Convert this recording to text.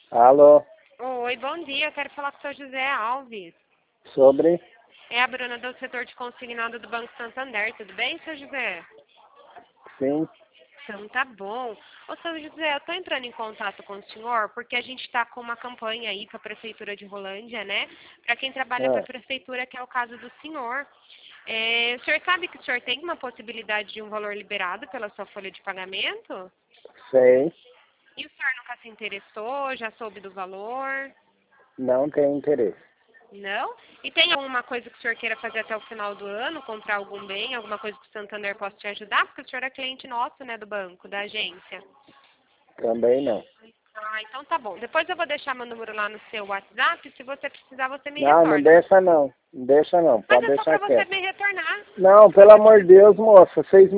Alô, Oi, bom dia. Eu quero falar com o seu José Alves. sobre? É a Bruna do setor de consignado do Banco Santander. Tudo bem, seu José? Sim. Então tá bom. Ô, seu José, eu tô entrando em contato com o senhor porque a gente está com uma campanha aí para a Prefeitura de Rolândia, né? Para quem trabalha para a Ah, Prefeitura, que é o caso do senhor. O senhor sabe que o senhor tem uma possibilidade de um valor liberado pela sua folha de pagamento? sei. E o senhor nunca se interessou? Já soube do valor? Não tem interesse. Não? E tem alguma coisa que o senhor queira fazer até o final do ano? Comprar algum bem? Alguma coisa que o Santander possa te ajudar? Porque o senhor é cliente nosso, né, do banco, da agência. Também não. Ah, então tá bom. Depois eu vou deixar meu número lá no seu WhatsApp. Se você precisar, você me Não, não retorna. deixa não. Não deixa não. Mas Pode é só pra deixar você quieto. me retornar. Não, Se pelo você amor de Deus, moça. Vocês